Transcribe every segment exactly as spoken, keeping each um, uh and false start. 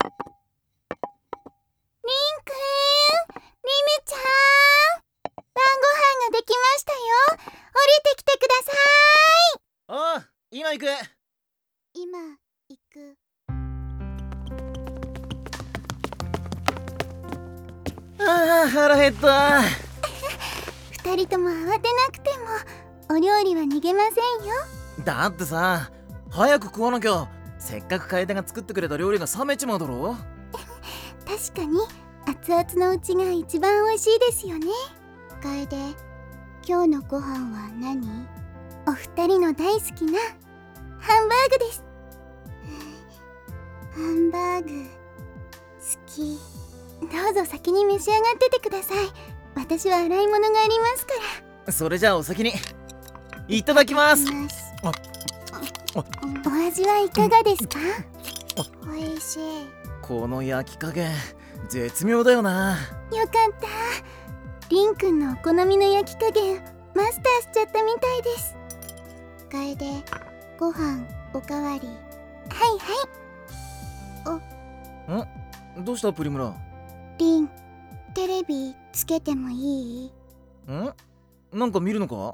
くん、リムちゃん、晩ご飯ができましたよ。降りてきてください。 ああ、今行く。 今行く。 ああ、腹減った。 二人とも慌てなくてもお料理は逃げませんよ。 だってさ、早く食わなきゃせっかく楓が作ってくれた料理が冷めちまうだろ。 確かに熱々のうちが一番美味しいですよね。楓、今日のご飯は何？お二人の大好きなハンバーグです。ハンバーグ好き。どうぞ先に召し上がっててください。私は洗い物がありますから。 それじゃあお先にいただきます。 お味はいかがですか？美味しい。 この焼き加減絶妙だよな。 よかった。リンくんのお好みの焼き加減マスターしちゃったみたいです。楓、ご飯おかわり。はいはい。 ん？どうしたプリムラ？ リン、テレビつけてもいい？ ん？なんか見るのか？ 良い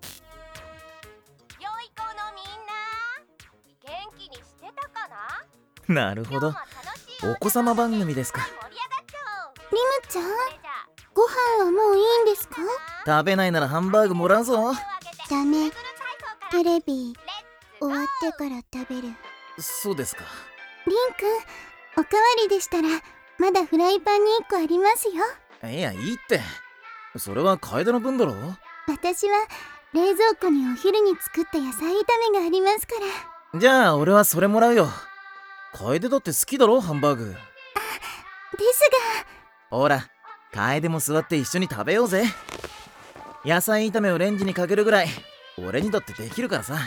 子のみんな、元気にしてたかな？ なるほど、お子様番組ですか。 リムちゃん、ご飯はもういいんですか？ 食べないならハンバーグもらうぞ。 ダメ、テレビ終わってから食べる。 そうですか。 リンくん、おかわりでしたらまだフライパンにいっこありますよ。 いや、いいって。それは楓の分だろ。 私は冷蔵庫にお昼に作った野菜炒めがありますから。 じゃあ俺はそれもらうよ。楓だって好きだろハンバーグ。 あ、ですがほら、楓も座って一緒に食べようぜ。野菜炒めをレンジにかけるぐらい俺にだってできるからさ。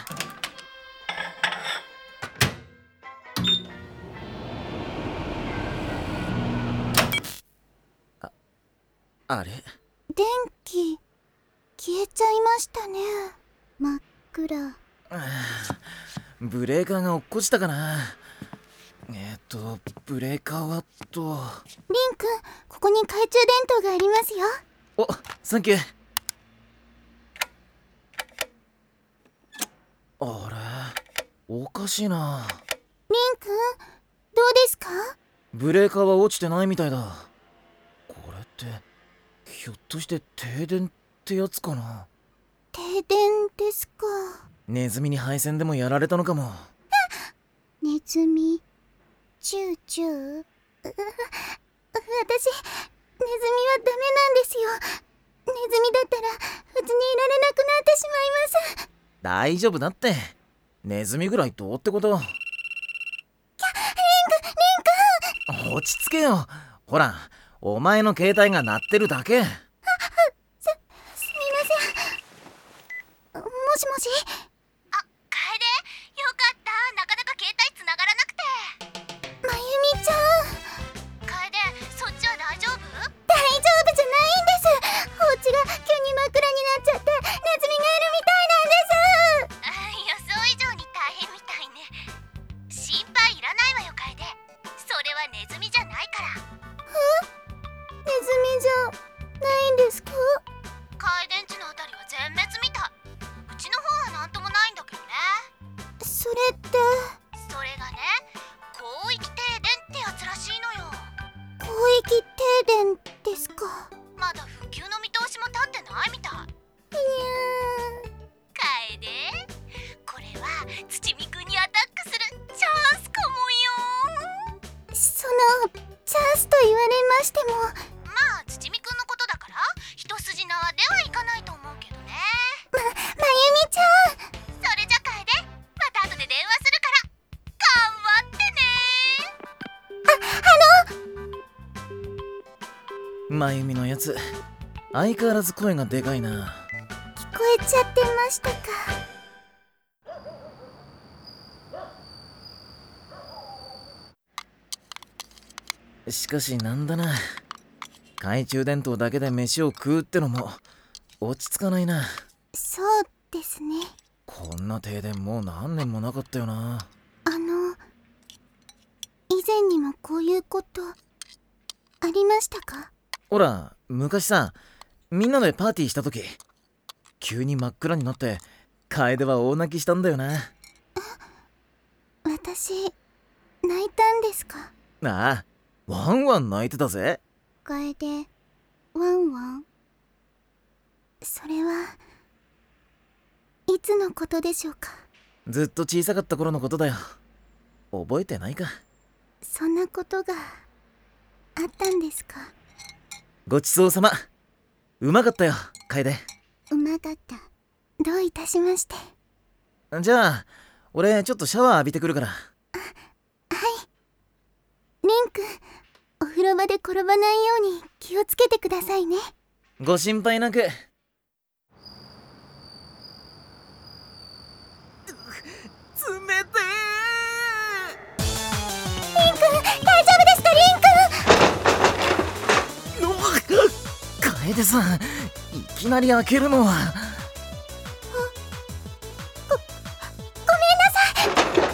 あ、あれ、 電気消えちゃいましたね。真っ暗。 ブレーカーが落っこちたかな。えっとブレーカーはと。 リンくん、ここに懐中電灯がありますよ。 お、サンキュー。あれ、おかしいな。 リンくん、どうですか？ ブレーカーは落ちてないみたいだ。これってひょっとして停電ってやつかな。 停電ですか。 ネズミに配線でもやられたのかも。 ネズミ、チューチュー。う私、ネズミはダメなんですよ。ネズミだったらうちにいられなくなってしまいます。 大丈夫だって。ネズミぐらいどうってこと。キャ、リンク、リンク。 落ち着けよ。ほら、お前の携帯が鳴ってるだけ。 あ、す、すみません。もしもし。 あ、楓、よかった。なかなか携帯つながらなくて。 まゆみちゃん。 楓、そっちは大丈夫？ 大丈夫じゃないんです。お家が急に真っ暗になっちゃってネズミがいるみたいなんです。 予想以上に大変みたいね。心配いらないわよ楓。それはネズミじゃないから。 え？ネズミじゃないんですか？ 楓んちのあたりは全滅みたい。うちの方はなんともないんだけどね。 それってそれがね、広域停電ってやつらしいのよ。 広域停電ですか？ まだ復旧の見通しも立ってないみたい。 いやー、 楓、これは土見くんにアタックするチャンスかもよ。 そのチャンスと言われましても。 まあ土見くんのことだから一筋縄ではいかないと思うけどね。 ま、まゆみちゃん。 それじゃ楓、また後で電話するから頑張ってね。 あ、あのまゆみのやつ相変わらず声がでかいな。 聞こえちゃってましたか。 しかしなんだな、懐中電灯だけで飯を食うってのも落ち着かないな。 そうですね。 こんな停電もう何年もなかったよな。 あの以前にもここういうことありましたか？ ほら、昔さ、みんなでパーティーした時、急に真っ暗になって楓は大泣きしたんだよな。 私泣いたんですか？ ああ、ワンワン泣いてたぜ。 楓、ワンワン、それはいつのことでしょうか？ ずっと小さかった頃のことだよ。覚えてないか？ そんなことがあったんですか？ ごちそうさま。うまかったよ、楓。 うまかった。どういたしまして。 じゃあ俺ちょっとシャワー浴びてくるから。 はい。リンくん、お風呂場で転ばないように気をつけてくださいね。 ご心配なく。冷てー。 リンくん、大丈夫ですか？リンくん。 うわっ、楓さん、いきなり開けるのは。 ご、ごめんなさい。リンくん、何も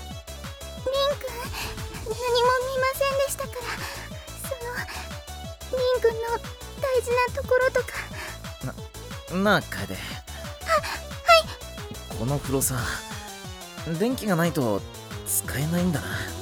見ませんでしたから、その、リンくんの大事なところとか。 な、なあ楓。は、 はい。 この風呂さ、電気がないと使えないんだな。